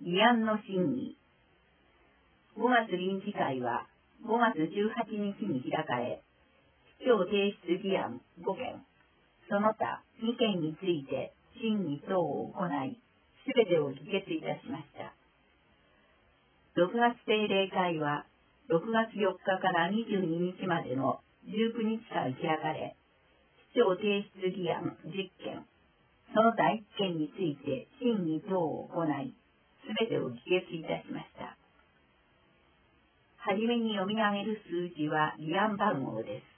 議案の審議。5月臨時会は5月18日に開かれ、市長提出議案5件、その他2件について審議等を行い、すべてを議決いたしました。6月定例会は6月4日から22日までの19日間開かれ、市長提出議案10件、その他1件について審議等を行い、すべてを議決いたしました。はじめに読み上げる数字は議案番号です。